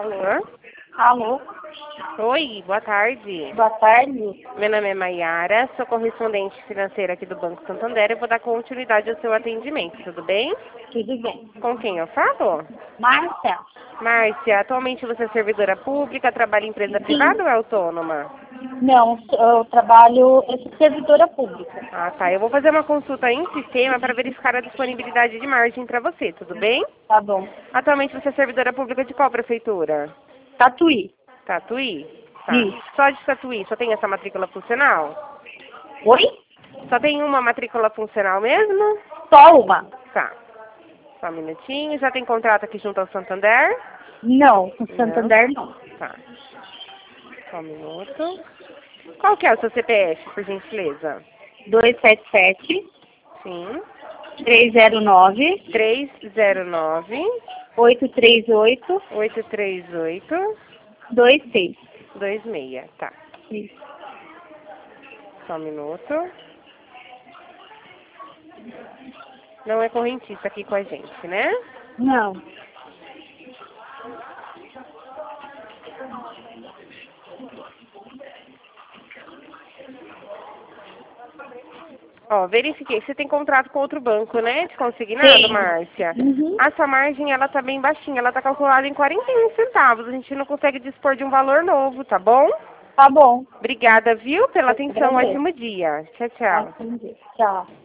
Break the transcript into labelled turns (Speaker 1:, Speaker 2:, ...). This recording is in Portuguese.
Speaker 1: Alô?
Speaker 2: Alô?
Speaker 1: Oi, boa tarde.
Speaker 2: Boa tarde.
Speaker 1: Meu nome é Maiara, sou correspondente financeira aqui do Banco Santander e vou dar continuidade ao seu atendimento, tudo bem?
Speaker 2: Tudo bem.
Speaker 1: Com quem eu falo?
Speaker 2: Márcia?
Speaker 1: Márcia, atualmente você é servidora pública, trabalha em empresa privada ou é autônoma?
Speaker 2: Não, eu trabalho, eu sou servidora pública.
Speaker 1: Ah, tá. Eu vou fazer uma consulta em sistema para verificar a disponibilidade de margem para você, tudo bem?
Speaker 2: Tá bom.
Speaker 1: Atualmente você é servidora pública de qual prefeitura?
Speaker 2: Tatuí.
Speaker 1: Tatuí? Tá.
Speaker 2: Isso.
Speaker 1: Só de Tatuí, só tem essa matrícula funcional?
Speaker 2: Oi?
Speaker 1: Só tem uma matrícula funcional mesmo?
Speaker 2: Só uma?
Speaker 1: Tá. Só um minutinho. Já tem contrato aqui junto ao Santander?
Speaker 2: Não, com
Speaker 1: Não.
Speaker 2: Santander não.
Speaker 1: Tá. Só um minuto. Qual que é o seu CPF, por gentileza?
Speaker 2: 277
Speaker 1: Sim.
Speaker 2: 309
Speaker 1: 309
Speaker 2: 838
Speaker 1: 838
Speaker 2: 26.
Speaker 1: 26. Tá.
Speaker 2: Isso.
Speaker 1: Só um minuto. Não é correntista aqui com a gente, né?
Speaker 2: Não.
Speaker 1: Ó, verifiquei. Você tem contrato com outro banco, né? De consignado,
Speaker 2: Tem.
Speaker 1: Márcia?
Speaker 2: Uhum.
Speaker 1: A sua margem, ela tá bem baixinha. Ela tá calculada em 41 centavos. A gente não consegue dispor de um valor novo, tá bom?
Speaker 2: Tá bom.
Speaker 1: Obrigada, viu, pela
Speaker 2: Eu
Speaker 1: atenção.
Speaker 2: agradeço.
Speaker 1: Ótimo dia. Tchau, tchau.
Speaker 2: Entendi. Tchau.